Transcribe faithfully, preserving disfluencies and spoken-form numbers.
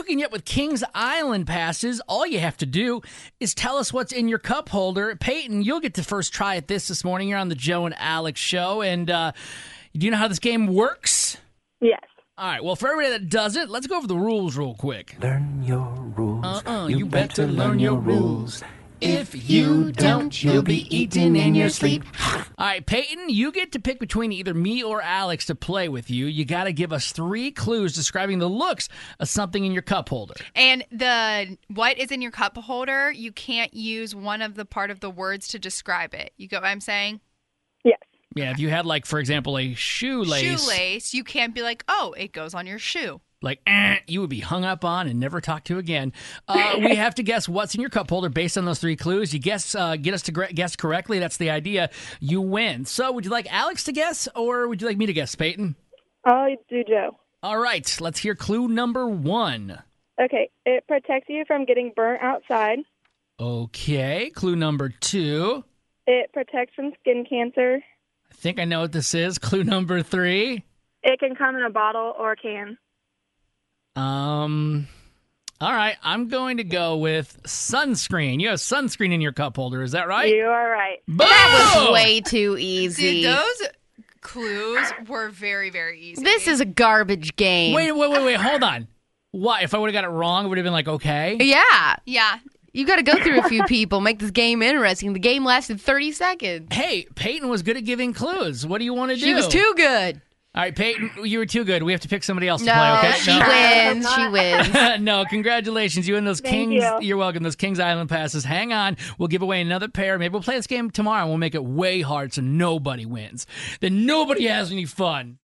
hooking you up with Kings Island passes. All you have to do is tell us what's in your cup holder. Peyton, you'll get to first try at this this morning. You're on the Joe and Alex show. And uh, do you know how this game works? Yes. All right, well, for everybody that doesn't, let's go over the rules real quick. Learn your rules. Uh-uh, you, you better learn your rules. If you don't, you'll be eating in your sleep. All right, Peyton, you get to pick between either me or Alex to play with you. You got to give us three clues describing the looks of something in your cup holder. And the what is in your cup holder, you can't use one of the part of the words to describe it. You get what I'm saying? Yes. Yeah, if you had, like, for example, a shoelace. Shoelace, you can't be like, oh, it goes on your shoe. Like, eh, you would be hung up on and never talked to again. Uh, we have to guess what's in your cup holder based on those three clues. You guess, uh, get us to gre- guess correctly. That's the idea. You win. So would you like Alex to guess, or would you like me to guess, Peyton? I'll do Joe. All right, let's hear clue number one. Okay, it protects you from getting burnt outside. Okay, clue number two. It protects from skin cancer. I think I know what this is. Clue number three. It can come in a bottle or a can. Um, all right, I'm going to go with sunscreen. You have sunscreen in your cup holder, is that right? You are right. Boom! That was way too easy. Dude, those clues were very, very easy. This is a garbage game. Wait, wait, wait, wait, hold on. Why? If I would have got it wrong, it would have been like, okay. Yeah. Yeah. You got to go through a few people, make this game interesting. The game lasted thirty seconds. Hey, Peyton was good at giving clues. What do you want to do? She was too good. All right, Peyton, you were too good. We have to pick somebody else to No, play, okay? she no. wins. She wins. No, congratulations. You and those Thank Kings. you. You're welcome. Those Kings Island passes. Hang on. We'll give away another pair. Maybe we'll play this game tomorrow and we'll make it way hard so nobody wins. Then nobody has any fun.